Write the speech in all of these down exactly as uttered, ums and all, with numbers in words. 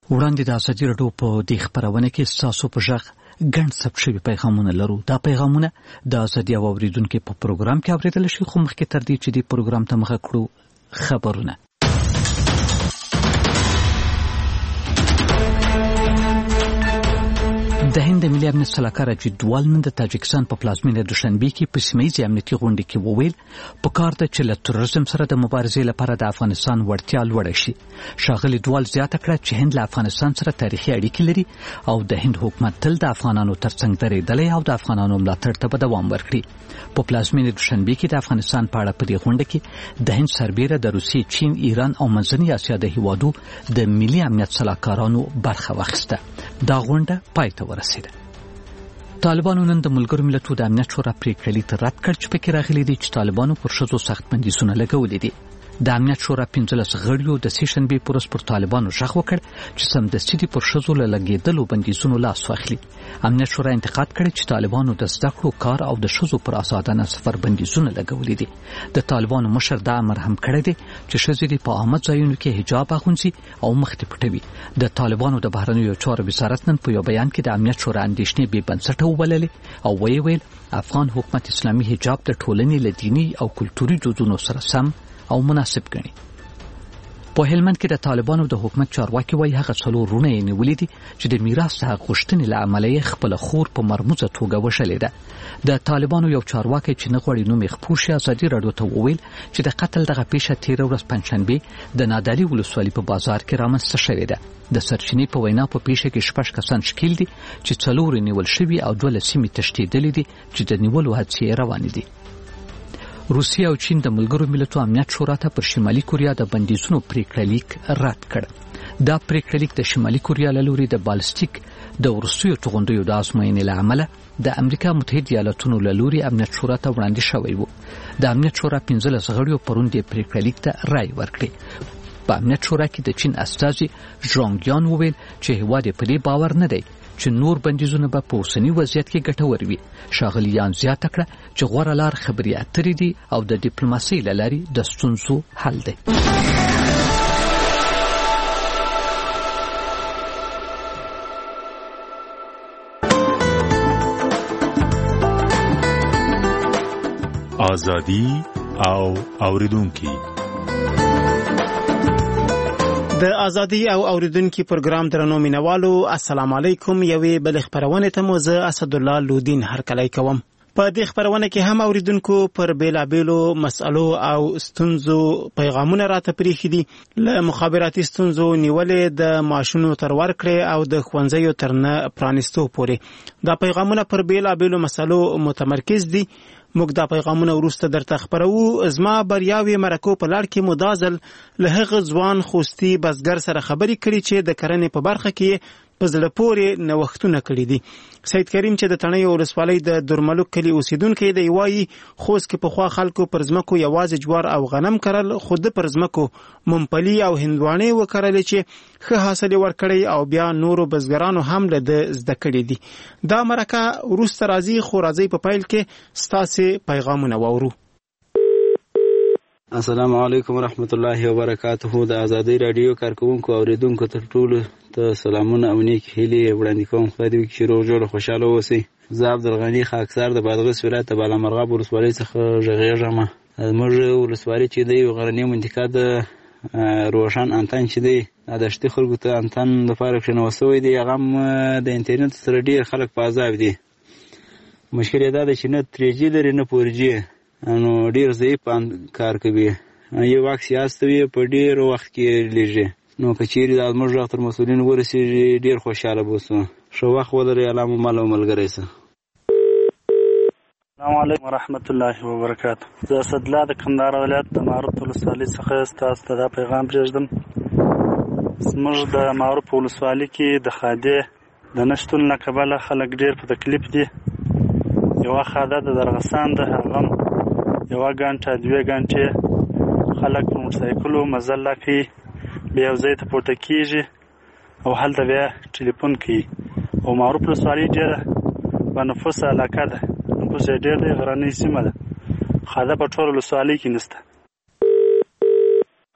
وړاندې د ازادي راډیو په دې خبرونه کې ستاسو په ژغ ګڼ ثبت شوي پیغامونه لرو. دا پیغامونه د ازادي او اوریدونکو په پروګرام کې اوریدل شي، خو مخکې تر دې چې د پروګرام ته مخه کړو خبرونه. د هند ملي امنیت سلاکار اجیت دووال نن د تاجکستان په پلازمینه دوشنبه کې په سیمه‌ییزې امنیتي غونډه کې وویل په کار ده چې له تروریزم سره د مبارزې لپاره د افغانستان وړتیا لوړه شي. ښاغلي دووال زیاته کړه چې هند له افغانستان سره تاریخي اړیکې لري او د هند حکومت تل د افغانانو ترڅنګ درېدلی او د افغانانو ملاتړ ته به دوام ورکړي. په پلازمینه دوشنبه کې د افغانستان په اړه په دې غونډه کې د هند سربیره د روسیې، چین، ایران او منځنۍ اسیا د هیوادو د ملي امنیت سلاکارانو برخه واخیسته. دا غونډه پای ته ورسیده. طالبانو نن د ملګرو ملتونو د امنیت شورا پریکړه لیک رد کړ چې پکې راغلي دي چې طالبانو پر ښځو سخت بندیزونه لګولي دي. د امنیت شورا پنځلس غړیو د سې شنبې پر ورځ پر طالبانو غږ وکړ چې سمدستي دي پر ښځو له لګېدلو بندیزونو لاس واخلي. امنیت شورا انتقاد کړی چې طالبانو د زده کړو، کار او د ښځو پر آزادانه سفر بندیزونه لګولي دي. د طالبانو مشر دا امر هم کړی دی چې ښځې دې په عامه ځایونو کې حجاب اغوندي او مخ دې پټوي. د طالبانو د بهرنیو چارو وزارت نن په یو بیان کې د امنیت شورا اندېښنې بې بنسټه وبللې او ویې ویل افغان حکومت اسلامي حجاب د ټولنې له دیني او کلتوري دودونو سره سم او مناسب ګڼي. په هلمند کې د طالبانو د حکومت چارواکي وایي هغه څلور رونه یې نیولي دي چې د میراث حق غوښتنې له امله یې خپله خور په مرموزه توګه وشلې ده. د طالبانو یو چارواکی چې نه غواړي نوم یې خپور شي ازادي راډیو ته وویل چې د قتل دغه پیښه تېره ورځ پنجشنبې د نادعلي ولسوالۍ په بازار کې رامنځته شوې ده. د سرچینې په وینا په پیښه کې شپږ کسان شکیل دي چې څلور نیول شوي او دوه له سیمې تښتېدلي دي چې د نیولو هڅې روانې دي. روسیه او چین د ملګرو ملتونو امنیت شورا ته پر شمالي کوریا د بندیزونو پریکړه لیک رد کړ. دا پریکړه لیک د شمالي کوریا له لوري د بالستیک د وروستیو توغندیو د ازموینې له امله د امریکا متحده ایالاتونو له لوري امنیت شورا ته وړاندې شوی و. د امنیت شورا پنځلس غړیو پرون د پریکړه لیک ته رای ورکړي. په امنیت شورا کې د چین استازي ژونګیان وویل چې هیواد په دې باور نه دی چې نور بندیزونه به په اوسني وضعیت کې ګټور وي. ښاغلیان زیاته کړه چې غوره لار خبرې اترې دي او د ډیپلوماسۍ له لارې د ستونزو حل دی. ازادي او اوریدونکي د ازادي او اوریدونکو پروګرام درنو مینوالو، السلام علیکم. یوې بل خبرونه ته مو زه اسدالله لودین هرکلی کوم. په دې خبرونه کې هم اوریدونکو پر بیلابیلو مسالو او ستونزو پیغامونه راته پریښي دي، له مخابراتي ستونزو نیولې د معاشونو تر ورکړې او د ښوونځیو تر نه پرانیستو پورې. دا پیغامونه پر بیلابیلو مسالو متمرکز دي. موږ دا پیغامونه وروسته درته خبرو. زما بریاوي مرکو په لړ کې مدازل له هغه ځوان خوستي بزګر سره خبرې کړي چې د کرنې په برخه کې په زړه پورې نوښتونه کړي دي. سید کریم چې د تڼیو ولسوالۍ د درملوک کلي اوسیدونکی دی، وایي خوست کې پخوا خلکو پر ځمکو یوازې جوار او غنم کرل، خو د پر ځمکو ممپلي او هندواڼې وکرلې چې ښه حاصل یې ورکړی او بیا نورو بزګرانو هم له ده زده کړي دي. دا مرکه وروسته راځي، خو راځي په پیل کې ستاسې پیغامونه واورو. السلام علیکم ورحمت الله وبرکاته. د ازادي راډیو کارکونکو اوریدونکو ته ټولو ته سلامونه او نیک هیلې وړاندې کوم. خدای دې وکړي چې روغ جوړ خوشاله اوسئ. زه عبدالغني خاکسار د بادغیس ولایت د بالامرغاب ولسوالۍ څخه غږیږم. زموږ ولسوالۍ چې دی غرنۍ منطقه د روشن انتن چې دی د شتي خلکو ته انتن لپاره کښېنول شوی دی. هغه هم د انټرنیټ سره ډېر خلک په عذاب دي. مشکل یې دا دی چې نه تري جي لري نه فور جي، نو ډېر ضعیف کار کوي. یو عکس یې استوي په ډېر وخت کې لېږي. نو که چیرې دا زموږ غږ تر مسؤلینو ورسېږي ډېر خوشحاله به اوسو. ښه وخت ولرئ. الله مو مل او ملګری شه. السلام علیکم ورحمت الله وبرکاته. زه اسدالله د کندهار ولایت د معروف ولسوالۍ څخه ستاسو ته دا پیغام پرېږدم. زموږ د معروف ولسوالۍ کې د خادې د نه شتون له کبله خلک ډېر په تکلیف دي. یوه خاده د درغسان ده، هغه هم یوه ګنټه دوې ګنټې خلک په موټرسایکلو مزل کوي، بیا یو ځای ته پورته کېږي او هلته بیا ټلیفون کوي. او معروف ولسوالۍ ډېره بنفوسه علاقه ده، نفوس یې ډېر دی، غرنۍ سیمه ده. خاده په ټول ولسوالۍ کې نشته.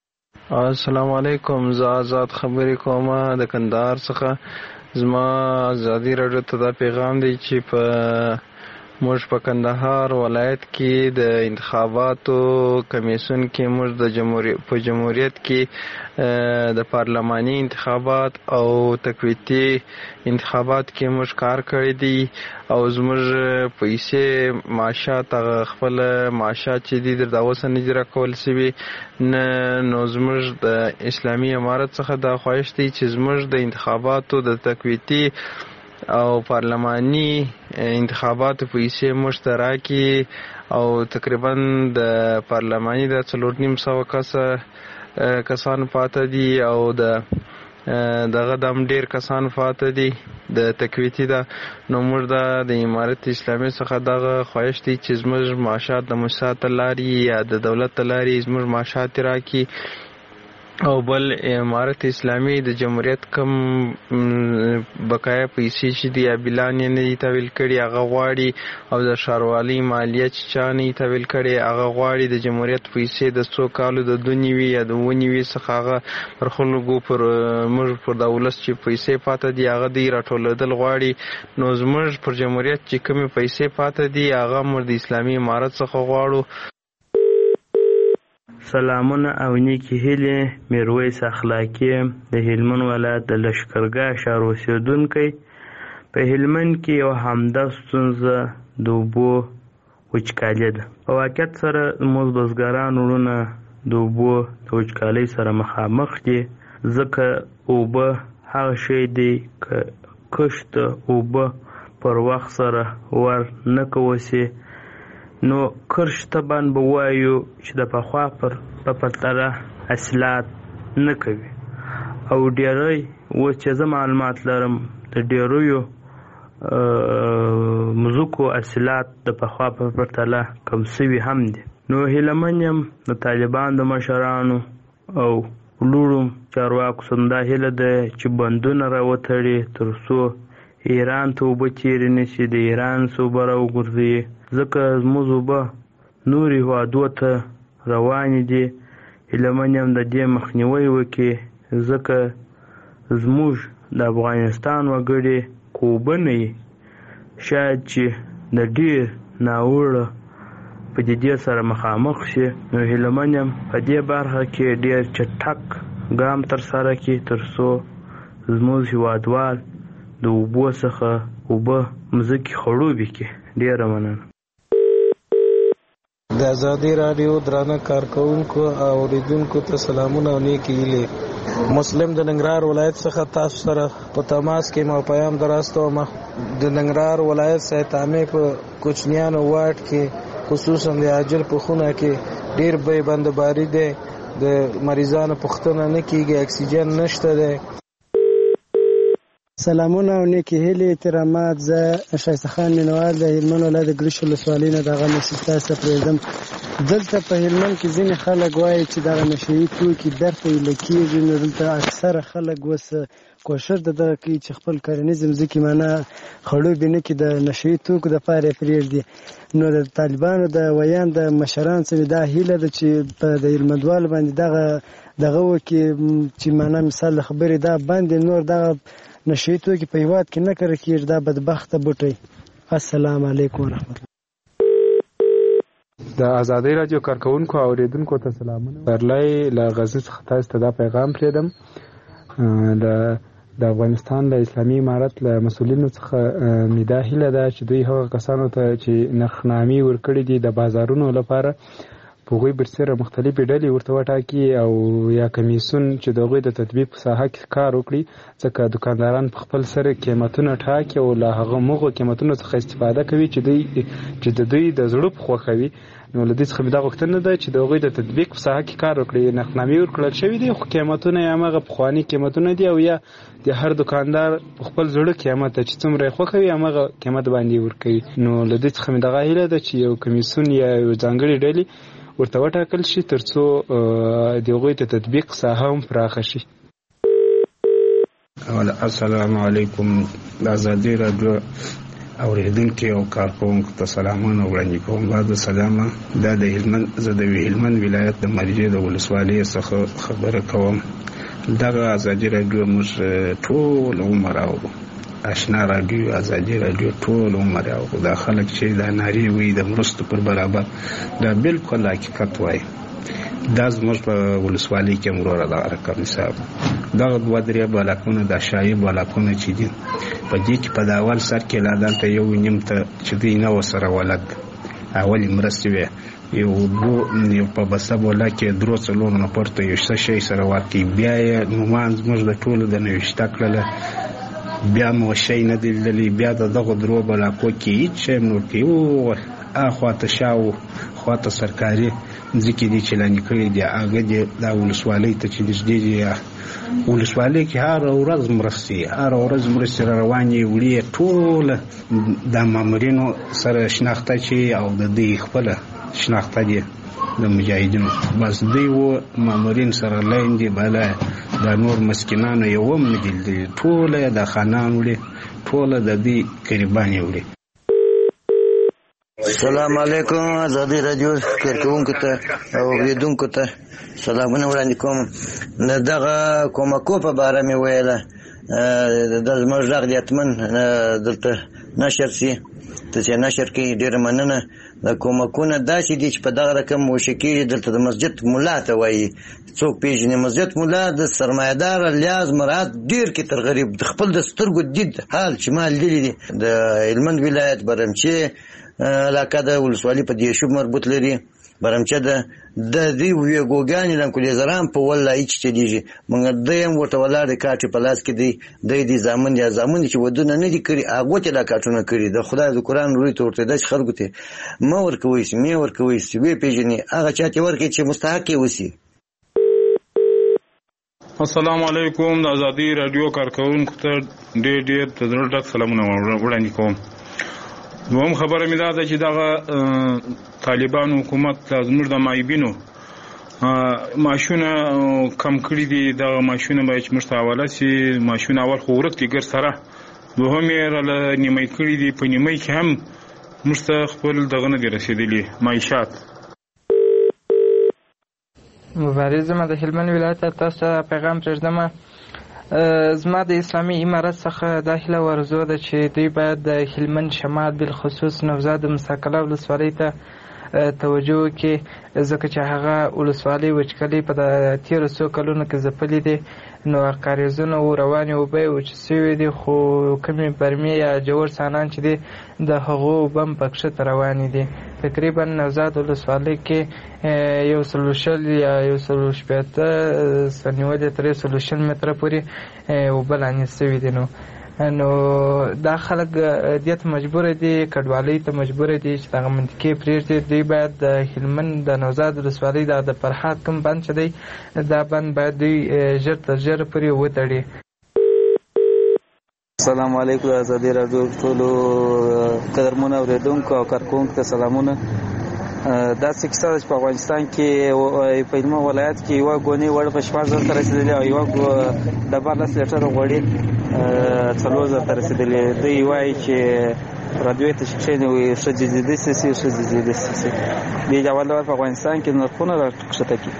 السلام علیکم. زه آزاد خبرې کوم د کندهار څخه. زما ازادي راډیو ته دا پیغام دی چې په موږ په کندهار ولایت کې د انتخاباتو کمیسیون کې موږ د جمهوریت په جمهوریت کې د پارلماني انتخابات او تقویتي انتخابات کې موږ کار کړی دی او زموږ پیسې معاشات خپل معاشات چې دي د اوسه نه دي راکول شوي نه. نو زموږ د اسلامي امارت څخه دا خواهش دی چې زموږ د انتخاباتو د تقویتي او پارلماني انتخاباتو پیسې موږ ته راکړي او تقریبا د پارلماني د څلور نیم سوه کسه کسان پاته دي او د دغه دم ډیر کسان پاته دي د تقویتي ده. نو موږ د امارت اسلامي څخه دغه خواهش دی چې زموږ معاشات د مؤسسات لاري یا د دولت لاري زموږ معاشات راکړي او بل امارت اسلامي د جمهوریت کم بقایا پیسې چې دي یا بلان یې نه دي تحویل کړي هغه غواړي او د ښاروالۍ مالیه چې چا نه دي تحویل کړي هغه غواړي د جمهوریت پیسې د څو کالو د دوه نوي یا د اووه نوي څخه هغه پر خلکو پر موږ پر د ولس چې پیسې پاته دي هغه دوی راټولېدل غواړي. نو زموږ پر جمهوریت چې کومې پیسې پاته دي هغه موږ د اسلامي امارت څخه غواړو. سلامونه او نیکی هیلې. میرویس اخلاقی د هلمند ولایت د لشکرګاه ښار اوسېدونکی. په هلمند کې یو همدا ستونزه د اوبو وچکالي ده. په واقعیت سره زموږ بزګران وروڼه د اوبو د وچکالۍ سره مخامخ دي ځکه اوبه هغه شی دی که کښت اوبه پر وخت سره ور نه کوسي نو کرش طبعا به وایو چې د پخوا پر په پرتله حاصلات نه کوي او ډېری اوس چې زه معلومات لرم د ډېریو مځکو حاصلات د پخوا په پرتله کم سوي هم دي. نو هیله من یم د طالبانو د مشرانو او لوړو چارواکو څخه دا هیله ده چې بندونه راوتړي تر څو ایران ته اوبه تېرې نه شي، د ایران څخه اوبه راوغورځوي ځکه زموږ اوبه نورو هېوادو ته روانې دي. هیله من یم د دې مخنیوی وکړي ځکه زموږ د افغانستان وګړي که اوبه نه وي شاید چې د ډېر ناوړه پدیدې سره مخامخ شي. نو هیله من یم په دې برخه کې ډېر چټک ګام ترسره کړي تر څو زموږ هېوادوال د اوبو څخه اوبه مځکې خړوبې کړي. ډېره مننه. د ازادي راډیو درانه کارکونکو او اوریدونکو ته سلامونه او نیکې هیلې. مسلم د ننګرهار ولایت څخه تاسو سره په تماس کې ما پیام دراستوم. د ننګرهار ولایت سیتامې په کوچنیانو واټ کې خصوصا د عاجل په خونه کې ډېر بې بندباري دی، د مریضانو پوښتنه نه کېږي، اکسیجن نشته دی. سلامونه او نیکې هیلې احترامات. زه شایسته خان مینوال د هلمند ولایت د ګرشو ولسوالۍ نه دغه میسج تاسو ته پرېږدم. دلته په هلمند کې ځینې خلک وایي چې دغه نشه یي توکي درته ویله کېږي. نو دلته اکثره خلک اوس کوشش د دغه کوي چې خپل کرنیزې مځکې معنا خړوبې نه کړي، د نشه یي توکو دپاره یې پرېږدي. نو د طالبانو د ویان د مشرانو څخه دا هیله ده چې په د هلمندوالو باندې دغه دغه وکړي چې معنا مثال د خبرې دا باندې نور دغه نشه یي توکي په هېواد کې نه کره کېږي. دا بدبخته بوټی. السلام علیکم ورحمت الله. د ازادۍ راډیو کارکونکو او اوریدونکو ته سلامونه. پرلای له غزني څخه تاسو ته دا پیغام پرېږدم. د د افغانستان د اسلامي امارت له مسؤلینو څخه مې دا هیله ده چې دوی هغه کسانو ته چې نرخنامې ورکړي دي د بازارونو لپاره په هغوی برسېره مختلفې ډلې ورته وټاکي او یا کمیسیون چې د هغوی د تطبیق په ساحه کې کار وکړي، ځکه دوکانداران په خپل سره قیمتونه ټاکي او له هغه مغو قیمتونو څخه استفاده کوي چې دوی چې د دوی د زړه په خوښوي. نو له دې څخه مې دا غوښتنه ده چې د هغوی د تطبیق په ساحه کې کار وکړي. نرخنامې ورکړل شوي دي خو قیمتونه یې هماغه پخواني قیمتونه دي او یا د هر دوکاندار په خپل زړه قیمت چې څومره یې خوښوي هماغه قیمت باندې ورکوي. نو له دې څخه مې دغه هیله ده چې یو کمیسیون یا یو ځانګړې ډلې ورته وټاکل شي تر څو د هغوی د تطبیق ساحه هم پراخه شي. السلام علیکم. د ازادي راډیو اوریدونکو او کارکونکو ته سلامونه وړاندې کوم. بعد السلام. دا د هلمند زه د هلمند ولایت د مرجې د ولسوالۍ څخه خبره کوم. دغه ازادي راډیو موږ ټول عمر اورو، آشنا راډیو ازادي راډیو ټول عمر اورو. دا خلک چې دا نارې وي د مرستو پر برابر، دا بالکل حقیقت وایي. دا زموږ په ولسوالۍ کې مروره دغه رقم حساب دغه دوه درې بلاکونه د شایي بلاکونه چې دي په دې کې په د اول سر کې لا دلته یو نیم ته چې دی نه سره ولګ اولې مرستې وې یو دوه په بسته بولا کې درو څلور نه پورته یو څه شی سره ورکړي. بیا یې نومان زموږ د ټولو د نوشته کړله، بیا مو شی نه دی لیدلی. بیا د دغه درو بلاکو کې هېڅ شی نور کوي او اخواته شاو خواته سرکاري ځکه دي چې لاندې کړي دي هغه دي دا ولسوالۍ ته چې نږدې دي ولسوالۍ کې هر ورځ مرستې هر ورځ مرستې را روانې وړي. ټوله د مامورینو سره شناخته چې او د دوی خپله شناخته دي د مجاهدینو، بس دوی و مامورین سره لاندې بالا د نور مسکینانو یو هم نه دي لیدلي. ټوله د خانان وړي، ټوله د دوی قریبانې وړي. السلام علیکم. ازادي راډیو کارکونکو ته او اوریدونکو ته سلامونه وړاندې کوم. دغه کومکو په باره مې ویله، د زموږ غږ د حتمن دلته نشر سي، ته چې نشر کوي ډېره مننه. د کومکونه داسې دي چې په دغه رقم موشه کېږي. دلته د مسجد ملا ته وایي، څوک پېژني مسجد ملا د سرمایه‌دار لیاز مراعات ډېر کې تر غریب د خپل د سترګو دید حال چې ما لیدلی دي. د هلمند ولایت برمچې علاقه د ولسوالۍ په دیشوب مربوط لري. برمچه د د دې ویګوګانې د کلیزران په ولا هیڅ چلیږي. موږ دیم ورته ولاړ کاټ په لاس کې دی د دې ځامن یا ځامن چې ودونه نه دي کړی هغه ته لا کاټونه کړی. د خدای د قران روي ته ورته د خلکو ته مو ورکوي سي مې ورکوي سي وی پیژني هغه چاته ورکړي چې مستحق وسی. السلام علیکم. د ازادي رادیو کارکونکو ته ډېر ډېر تدرډک سلامونه وړاندې کوم. دوم خبره مې دا ده چې دغه طالبان حکومت زموږ د مایبینو ماشونه کم کړي دي. دغه ماشونه باید چې موږ ته حواله سي. ماشونه اول خو ورک دي ګر سره، دوهم یې راله نیمه کړي دي. په نیمه کې هم موږ ته خپل دغه نه دي رسېدلي معیشات. مبارز ما د هلمند ولایت تاسو ته پیغام پرېږدم. زما د اسلامي امارت څخه دا هیله ورزو ده چې دوی باید د هلمند شمال بالخصوص نوزاد مساکله ولسوالۍ ته توجه وکړي، ځکه چې هغه ولسوالۍ وچکلي په تېرو څو کلونو کې ځپلې دي. نو کاریزونه و روانې اوبه یې وچې شوي دي، خو کومې برمې یا جوړ سانان چې دي د هغو اوبه هم پکښې ته روانې دي. تقریبا نوزاد ولسوالۍ کې یو سلو شل یا یو سلو شپېته نیولې تر یو سلو شل متره پورې اوبه لاندې شوي دي. نو نو دا خلک دې ته مجبور دي، کډوالۍ ته مجبور دي چې دغه منطقې پرېږدي. دوی باید د هلمند د نوزاد ولسوالۍ د د فرحات کوم بند چې دی دا بند باید دوی ژر تر ژره پورې وتړي. السلام علیکم. ازادي راډیو ټولو قدرمنو اورېدونکو او کارکونکو ته سلامونه. دا څه کیسه ده چې په افغانستان کې په هلمند ولایت کې یوه ګونۍ وړ په شپږ زره ته رسېدلې او یوه ډبه لس لیټره غوړي څلور زره ته رسېدلې. دوی وایي چې رادیو ته چې کښېنوي ښځې دې داسې شي ښځې دې داسې شي. دې ډول ډول په افغانستان کې نرخونه راښکته کړي.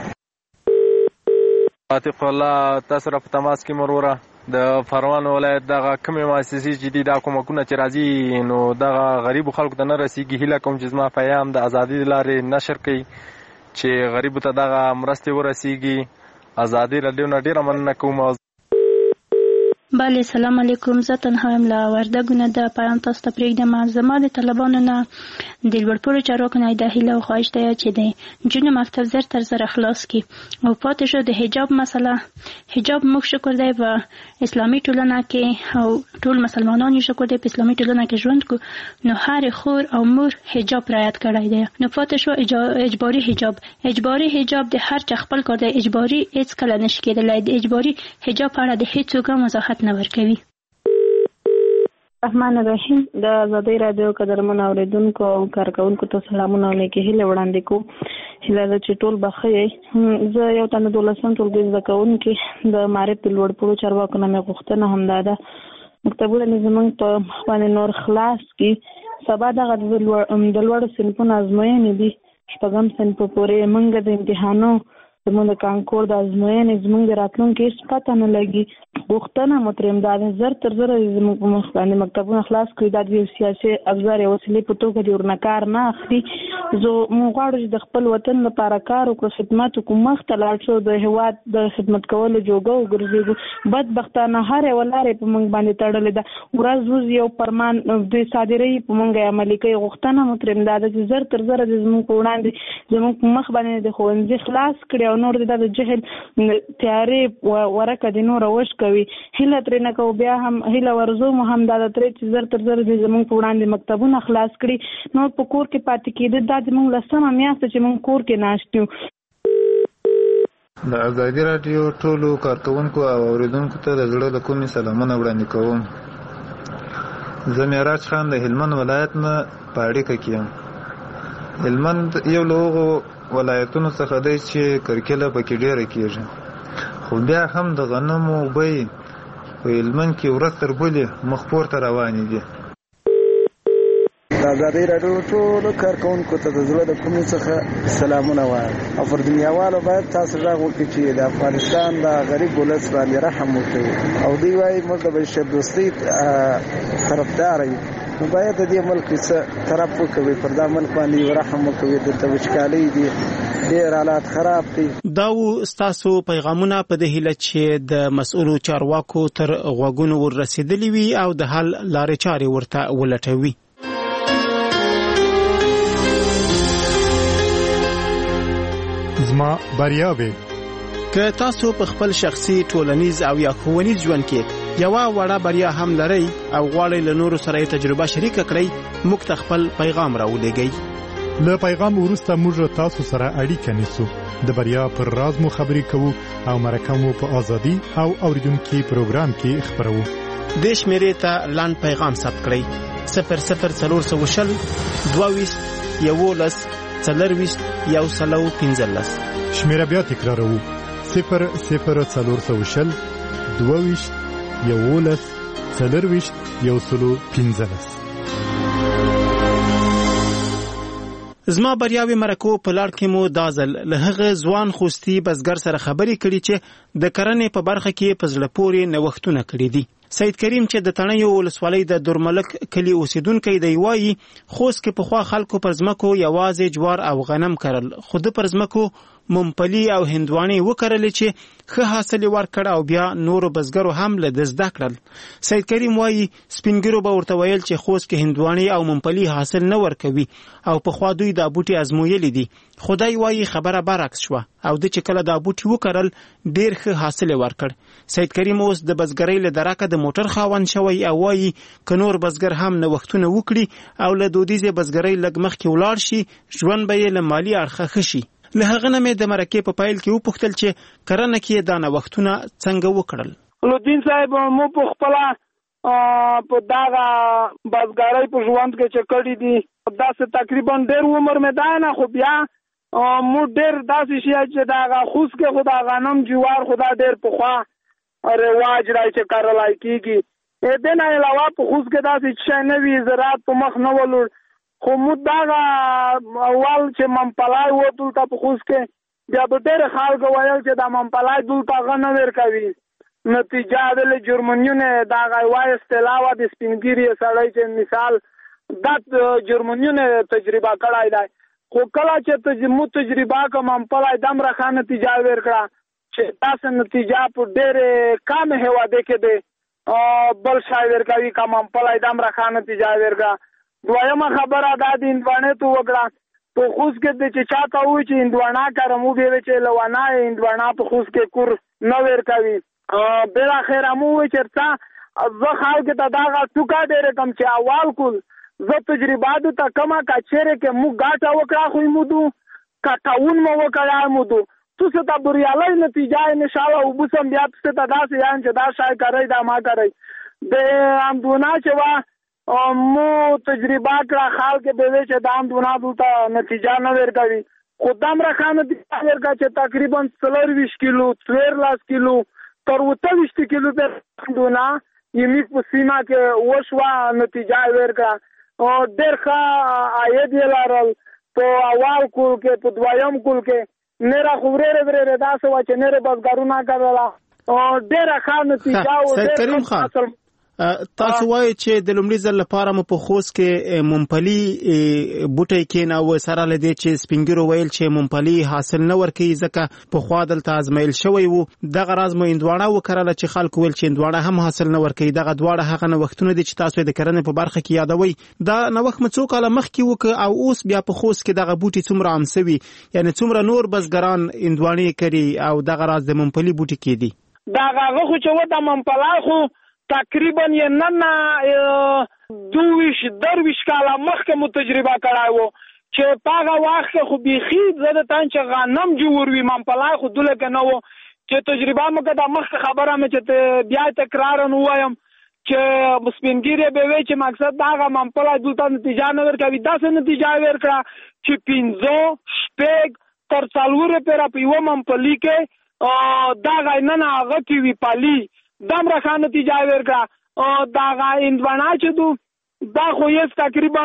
عاطف الله تاسو را په تماس کې مروره د پروان ولایت دغه کومې مؤسسې چې دي دا کومکونه چې راځي نو دغه غریبو خلکو ته نه رسیږي. هیله کوم چې زما پیام د ازادۍ د لارې نشر کوي چې غریبو ته دغه مرستې ورسیږي. ازادي راډیو نه ډېره مننه کوم. بله سلام علیکم. زه تنها یم له وردګو نه د پیام تاسو ته پرېږدم. زما د طالبانو نه د لوړپوړو چارواکو نه دا هیله او خواهش دی چې د نجونو مکتب زر تر زره خلاص کړي او پاتې شو د حجاب مسله. حجاب موږ شکر دی په اسلامي ټولنه کې او ټول مسلمانان یې شکر دی په اسلامي ټولنه کې ژوند کو، نو هر خور او مور حجاب رعایت کړی دی. نو پاتې شو اجباري حجاب. اجباري حجاب د هر چا خپل کار دی. اجباري هیڅ کله نشي کېدلی. د اجباري حجاب په اړه د هیڅوک وضاحت نه ورکوي. رحمان الرحیم. د ازادۍ راډیو قدرمن اوریدونکو او کارکونکو ته سلامونه او نیکې هیلې وړاندې کوم. هیله ده چې ټول به ښه یې. زه یو تنه دولسم ټولګي زده کوونکې د معارف د لوړپوړو چارواکو نه مې غوښتنه همدا ده مکتبونه زموږ په باندې نور خلاص کړي. سبا دغه د لوړو صنفونو ازموینې دي، شپږم صنف پورې موږ د امتحانو زموږ د کانکور د ازموینې زموږ د راتلونکي هېڅ پته نه لګي. غوښتنه مو ترې دا ده زر تر زره زموږ په مخ باندې مکتبونه خلاص کړي. دا د سیاسي ابزار یا وسیلې په توګه دې ورنه کار نه اخلي. زه موږ غواړو چې د خپل وطن لپاره کار وکړو، خدمت وکړو، مخته لاړ شو، د هېواد د خدمت کولو جوګه وګرځېږو. بدبختانه هر یوه لارې په موږ باندې تړلې ده. ورځ ورځ یو فرمان دوی صادروي، په موږ عملي کوي. غوښتنه مو ترې دا ده چې زر تر زره د زموږ په وړاندې زموږ په مخ باندې د ښوونځي خلاص کړي او نور د جهل تیارې ورکه د نور وش کوي. هیله ترې نه کوو، بیا هم هیله ورزو مو هم دا د ترې چې زر تر زر د زموږ په وړاندې مکتبونه خلاص کړي. نور په کور کې پاتې کېده دا زموږ لسمه میاشت چې موږ کور کې ناست یو. د ازادي راډیو ټولو کارکوونکو او اوریدونکو ته د زړه له کومې سلامونه وړاندې کوم. زه معراج خان د هلمند ولایت نه په اړیکه کې یم. هلمند یو له هغو ولایتونو څخه دی چې کرکیله پکې ډیره کیږي، خو بیا هم د غنمو بیې په هلمند کې ورځ تر بلې مخ پورته روانې دي. د ازادي راډیو ټولو کارکوونکو ته د زړه د کومې څخه سلامونه وایم او پر دنیاوالو باید تاسو غږ وکړئ چې د افغانستان د غریب ولس باندې رحم وکړي. او دوی وایي موږ د بشر دوستۍ طرفدار یو، نو باید د دې ملک څه طرف وکوي، پر دا ملک باندې رحم وکوي. دلته وچکالۍ دي، ډېر حالات خراب دي. دا و ستاسو پیغامونه په دې هیله چې د مسؤلو چارواکو تر غوږونو ورسېدلي وي او د حل لارې چارې ورته ولټوي. زما بریاوې که تاسو په خپل شخصي ټولنیز او یا ښوونیز ژوند کې یوه وړه بریا هم لرئ او غواړئ له نورو سره یې تجربه شریکه کړئ، موږ ته خپل پیغام راولېږئ. له پیغام وروسته موږ تاسو سره اړیکه نیسو، د بریا پر راز مو خبرې کوو او مرکه مو په ازادي او اوریدونکي پروګرام کې خپروو. دې شمیرې ته لاند پیغام ثبت کړئ: صفر صفر څلور سوه شل دوه ویشت یولس څلرویشت یو سلو پنځلس. شمیره بیا تکراروو: صفر صفر څلور سوه شل دوه ویشت یولس څلرویشت یو سلو پنځلس. زما بریاوي مرکو په لار کې مو دا ځل له هغه ځوان خوستي بزګر سره خبرې کړي چې د کرنې په برخه کې په زړه پورې نوښتونه کړي دي. سید کریم چې د تڼیو ولسوالۍ د دورملک کلي اوسیدونکی دی وایي خوست کې پخوا خلکو پر ځمکو یوازې جوار او غنم کرل، خو د پر ځمکو ممپلي او هندوانې وکرلې چې ښه حاصل یې ورکړ او بیا نورو بزګرو هم له ده زده کړل. سید کریم وایي سپینګیرو به ورته ویل چې خوست کې هندوانې او ممپلي حاصل نه ورکوي او پخوا دوی دا بوټي ازمویلي دي. خدای وایي خبره برعکس شوه او د چې کله دا بوټي وکرل ډیر ښه حاصل یې ورکړ. سید کریم اوس د بزګرۍ له درکه د موټر خاوند شوی او وایي که نور بزګر هم نوښتونه وکړي او له دودیزې بزګرۍ لږ مخکې ولاړ شي، ژوند به یې له مالي اړخه ښه شي. له هغه نه مې د مرکې په پیل کې وپوښتل چې کرنه کې دا نوښتونه څنګه وکړل. نورالدین صاحب مو په خپله په دغه بزګرۍ په ژوند کې چې کړي دي داسې تقریبا ډېر عمر مې دی نه، خو بیا مو ډېر داسې شی چې دغه خوست کې خو د غنم جوار خو دا ډېر پخوا رواج دی چې کرلی کېږي. دې نه علاوه په خوست کې داسې شی نه وي، زراعت په مخ نه ولوړ، خو مو دغه اول چې ممپلی و دلته په خوست کې بیا به ډېر خلکو ویل چې دا ممپلی دلته هغه نه ورکوي. نتیجه د له جرمنیونه دغه یوه اصطلاح وه د سپین ږیري سړی چې مثال دا جرمنیونه تجربه کړی دی، خو کله چې مو تجربه کړه ممپلی دومره ښه نتیجه ورکړه چې داسې نتیجه په ډېرې کمې هېوادې کې دی بل شی ورکوي که ممپلی دومره ښه نتیجه ورکړه. دویمه خبره دا د هندوانې تو وکړه. په خوست کې د چې چاته ووایي چې هندوانه کرم وبېوې چې له ونه هندوانه په خوست کې کور نه ورکوي. بالاخره مو ووایي چې څه زه خلکو ته دغه ټوکه ډېرې کړم چې اول کل زه تجربه دلته کومه که چېرې کې موږ ګټه وکړه خو یې مودو که تاون مو وکړه یې مودو تاسو ته بریالی نتیجه انشاءالله وبوسم بیا تاسو ته داسې یم چې دا شی کوئ دا ما کوئ. د همدونه چې وه مو تجربه کړه خلک به وی چې دا همدونه دلته نتیجه نه ورکوي، خو دومره ښه نتیجه ورکړه چې تقریبا څلرویشت کیلو څوارلس کیلو تر اوته ویشت کیلو پورې همدونه یمیک په سیمه کې وشوه نتیجه یې ورکړه ډېر ښه عاید یې لرل په اول کول کې په دویم کول کې نېره خو ورېرې ورېرې داسې وه چې نېرې بزګرونه کړله ډېره ښه نتیجه و ډېر ښه حاصل. تاسو وایئ چې د لومړي ځل لپاره مو په خوست کې ممپلي بوټی کېناوه سره له دې چې سپین ږیرو ویل چې ممپلي حاصل نه ورکوي ځکه پخوا دلته ازمایل شوی و. دغه راز مو هندواڼه وکرله چې خلکو ویل چې هندواڼه هم حاصل نه ورکوي. دغه دواړه هغه نوښتونه دي چې تاسو د کرنې په برخه کې یادوئ. دا نوښت مو څو کاله مخکې وکړ او اوس بیا په خوست کې دغه بوټي څومره عام سوي، یعنې څومره نور بزګران هندواڼې کري او دغه راز د ممپلي بوټي کېدي؟ دغه هغه خو چې و د ممپلی خو تقریبا یې نن دوویش درویش کاله مخکې مو تجربه کړی و چې په هغه وخت کې خو بیخي زه د تن چې غنم جوړ وي ممپلی خو دلته نه و چې تجربه مو کړه. د مخکې خبره مې چې بیا تکرارا ووایم چې سپین ږیري به وایي چې مقصد د هغه ممپلی دلته نتیجه نه ورکوي. داسې نتیجه یې ورکړه چې پنځه شپږ تر څلور پیره په یوه ممپلي کې دغه نن هغه کې وي پالي دم را ښه نتیجه یې ورکړه. دغه هندواڼه چې دو دا خو یې تقریبا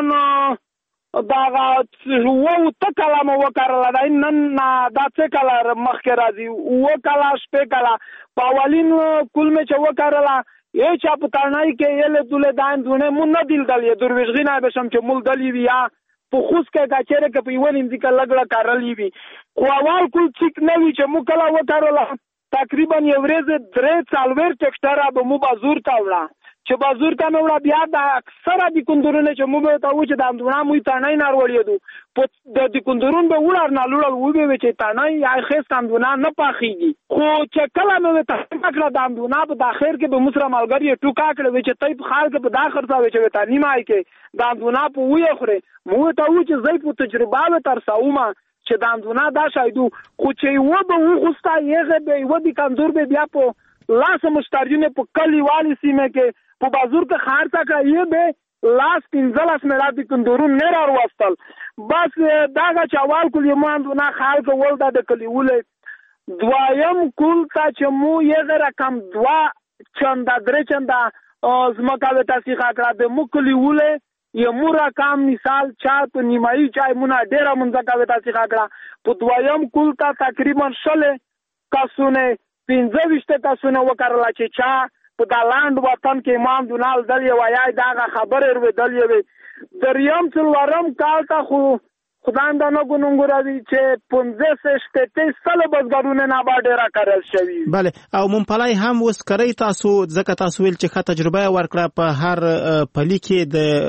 دغه اووه اوته کاله مو وکرله. دا نن دا څه کاله مخکې راځي اووه کاله شپږ کاله په اولین کل مې چې وکرله هیچا په ترنای کې یې لیدلې دا هندواڼې مو نه دي لیدلې. درویشغي نه به شم چې مو لیدلې وي یا په خوست کې که چېرې که په یوه نیمځي کې لږ کرلې وي خو اول کل څیک نه وي چې مو کله وکرله تقریبا یو ورځ درې څلوېښت ټکټره به مو بازور ته وړه چې بازور ته مې وړه بیا د اکثره دیکندرونه چې مو به ورته وو چې د هندواڼه موږ تڼۍ نه راوړېدو د دیکندرون به وړر نه لوړل وبې وې چې تڼۍ یا ښایست هندواڼه نه پاخېږي. خو چې کله مې ورته کړه د هندواڼه په د اخر کې به مو سره ملګري یې ټوکا کړې وې چې تی په ښار کې په دا خرڅوې چې ورته نیمه کې د هندواڼه په ویې خورې. مو ورته وو چې زه په تجربه به ترسومه چې د هندواڼه دا شایدو خو چې یوه به وغوسته هغې به یوه دیکندور به بیا په لاس مشتریونه په کلیوالي سیمه کې په بازور کې خرڅه کړه یې به لاس پنځلس میړه دیکندورون نه راوستل. بس دغه چې اول کل یې مو هندواڼه خلک ول دا د کلیوالي دویم کل ته چې مو یغه رقم دوه چنده درې چنده ځمکه به تصدیق کړه د مو کلیوالي یو مو رقم مثال چا په نیمایي چای مونږ ډېره منځکه به تصدیق کړه په دویم کل ته تقریبا شل کسونه پنځه ویشت کسونه وکړله چې چا په دا لاند وطن کې امام دونال دل یو یا دغه خبرې ورېدل یوې. دریم څلورم کال ته خو خدای دا نه ګنونګوروي چې پنځه شپېته سله بزګرونه ناباډه را کړل شوي. بله او ممپلی هم اوس کرئ تاسو ځکه تاسو ویل چې ښه تجربه یې ورکړه په هر پلي کې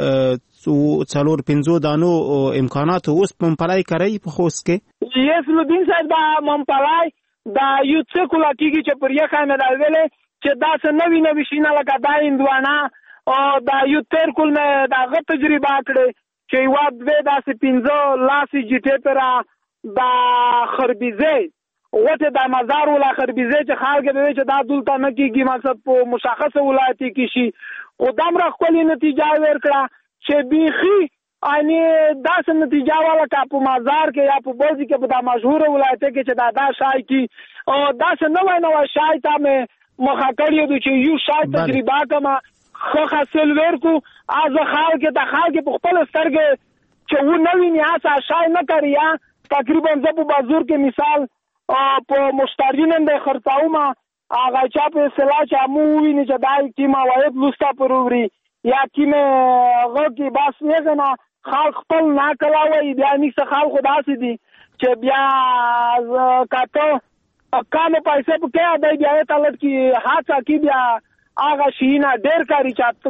د څلور پنځو دانو امکاناتو اوس ممپلی کرئ په خوست کې؟ یس لودین صاحب دا ممپلی دا یو څه کوله کېږي چې پر یخه مې دا ویلې چې داسې نوي نوي شیونه لکه دا هندواڼه دا یو تېر کل مې د هغه تجربه کړې چې یوه دوې داسې پنځه لاسې جیټې پره دا خربیزې غوټې دا مزار ولا خربیزې چې خلک به وایي چې دا دلته نه کېږي مقصد په مشخصه ولایت کې شي خو دومره ښکلې نتیجه یې ورکړه چې بیخي یعنې داسې نتیجه واله که په مزار کې یا په بل ځای کې په دا مشهوره ولایت کې چې دا دا شای کې داسې نوی نوی شای ته مې مخه کړی دی چې یو شای تجربه کړم ښه حاصل ورکړو از خلک د خلک په خپل سترګې چې و نه ویني هڅه شای نه کوي یا تقریبا زه په بازور کې مثال په مشتریانو د خرڅاوم هغه چا په اصطلاح چې مو ویني چې دا کیم عواید لوستا پروري یا کیم هغه کې بس نه نه خلک خپل نه کوي بیا نیسه خلک داسې دي چې بیا کاته کامه پیسې په کې ادا بیا ته لټ کې هڅه کې بیا هغه شینا ډېر کاری چاته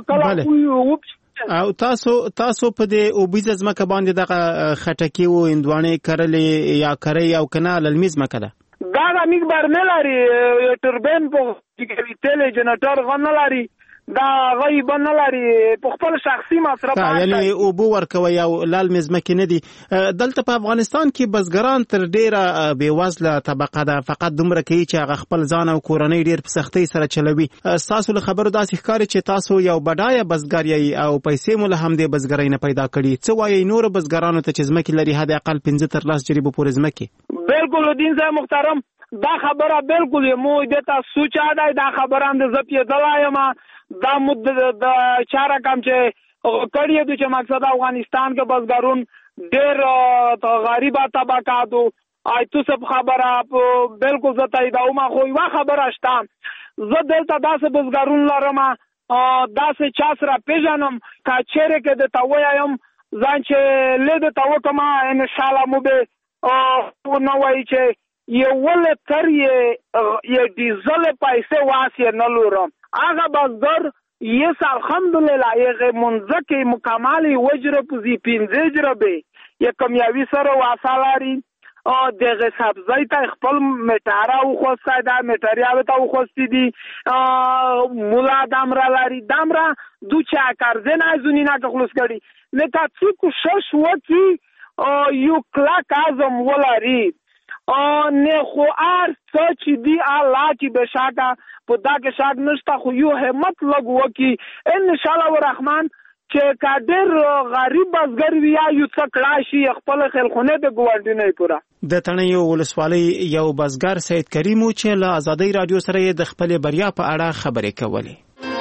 کله او تاسو تاسو په دې اوبیزه ځمکه باندې دغه خټکی او هندواڼې کرلې یا کرئ او کنه للمیز مکه ده دا د میګ برنه لري ټربین په کې تل جنریټر غن لري دا غیب نه لري په خپل شخصي مصرف یعنی او بو ورکوي او لال مزمکه نه دي. دلته په افغانستان کې بزګران تر ډیره بیوزله طبقه ده فقط دومره کوي چې هغه خپل ځان او کورنۍ ډیر په سختۍ سره چلوي. تاسو له خبرو داسې ښکاري چې تاسو یو بډایه بزګر یې او پیسې مو له همدې بزګرۍ نه پیدا کړي. څه وایي نور بزګرانو ته چې ځمکې لري حد اقل پنځه تر لس جریبو پورې ځمکې؟ بالکل دین صاحب محترم دا خبره بالکل مو دته سوچا ده دا خبره هم د زپی دلایم دا مد د چاره کم چې کړی د چې مقصد افغانستان کې بزګرون ډېر غریبه طبقاتو آیتو سب خبره بالکل زه تاییدوم خو یوه خبره شته زه دلته داسې بزګرون لرم داسې چا سره پیژنم که چیرې کې درته ووایم ځان چې لږ درته وکړم انشاءالله مو به ونه وایي چې یو لتر یې ډیزل پیسې واسې نه لورم هغه بزګر یس الحمدلله یې منځکې مکمل وجره پوزي پنځه جربې یې کمیاوي سره واسه لري دغه سبزی ته خپل میټاره وخوسته دا میټریاوه ته وخوستی دي مولا دامرا لري دامرا دو چا کارزه نه زونینا که خلوص کړي لکه چې کوشش وکړي یو کلاک اعظم ولري نه خو ار څه چې دی الله چې بشاکه په دا کې شاک نشته خو یو همت لګ وکړي ان شاء الله الرحمن چې کډر غریب بزګر ویا یو څه کړه شي خپل خلخونه د ګوندینه پورا د تڼیو ولسوالۍ یو بزګر سید کریمو چې له آزادۍ رادیو سره د خپل بریا په اړه خبرې کولې.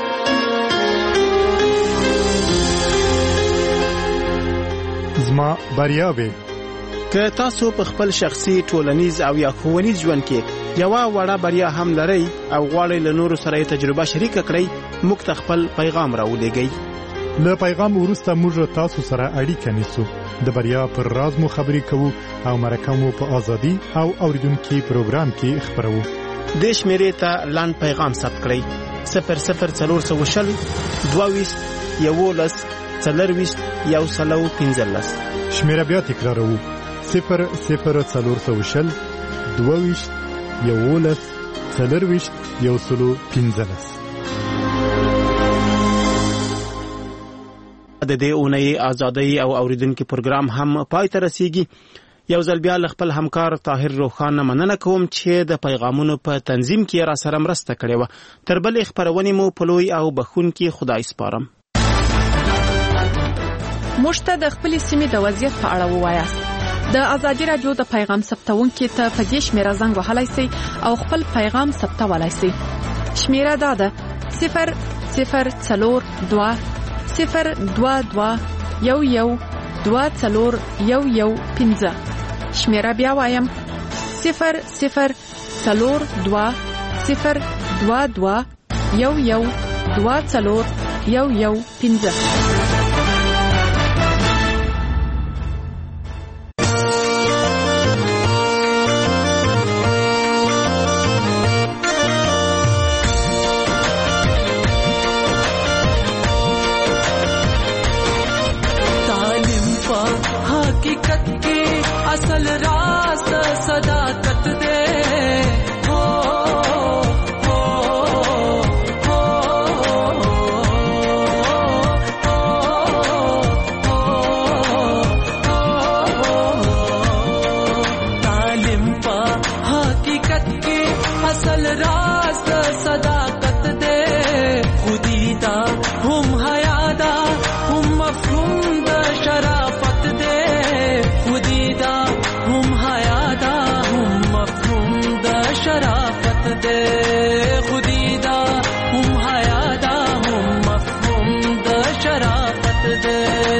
زما بریاوي که تاسو په خپل شخصي ټولنیز او یا ښوونیز ژوند کې یو وړه بریا هم لرئ او غواړئ له نورو سره تجربه شریک کړئ موږ ته خپل پیغام راولېږئ. له پیغام وروسته موږ تاسو سره اړیکه نیسو د بریا پر راز مو خبرې کوو او مرکه مو په ازادي او اوریدونکو پروګرام کې خبرو. د شمیرې ته لاند پیغام ثبت کړئ صفر صفر څلور سوه شل دوه ویشت یولس څلرویشت یو سلو پنځلس. شمیره بیا تکراروو صفر صفر څلور سوه شل دوه ویشت یولس څلرویشت یو سلو پنځلس. د دې اونۍ آزادۍ او اوریدونکو پروګرام هم پای ته رسیږي. یو ځل بیا خپل همکار طاهر روخان مننه کوم چې د پیغامونو په تنظیم کې را سره مرسته کړې و. تر بلې خبرونې مو په لوی او بخونکي خدای سپارم. مشته د خپل سیمې د وضعیت په اړه ووایاست. د آزادۍ رادیو د پیغام ثبتونکو ته په دې شمیره زنګ وهلای شئ او خپل پیغام ثبتولای شئ. شمیره دا ده صفر صفر څلور دوه صفر دوه دوه یو یو دوه څلور یو یو پنځه. شمیره بیا وایم صفر صفر څلور دوه صفر دوه دوه یو یو دوه څلور یو یو پنځه. اصل راست صداقت دے ہو ہو ہو تعلیم پا حقیقت کی اصل راست صداقت دے خودی دا ہم حیادا ہم مفہوم دا شرافت دے خودی دا ہم حیادا ہم مفہوم دا شرافت دے خودی دا ہم حیادا ہم مفہوم دا شرافت دے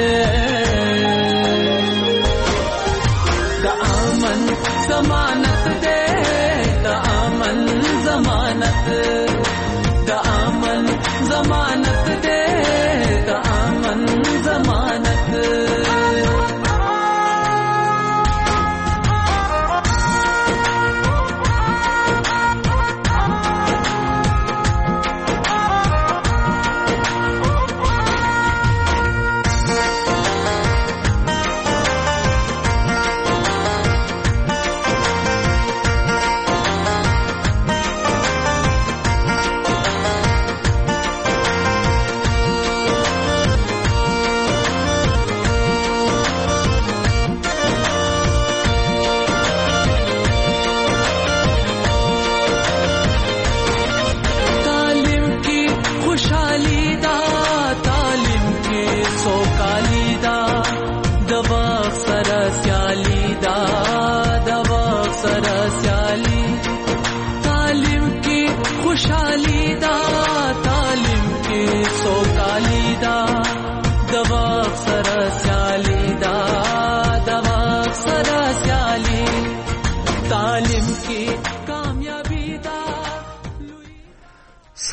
دا امن ضمانت دے دا امن ضمانت دا امن ضمانت دے دا امن ضمانت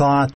ساعت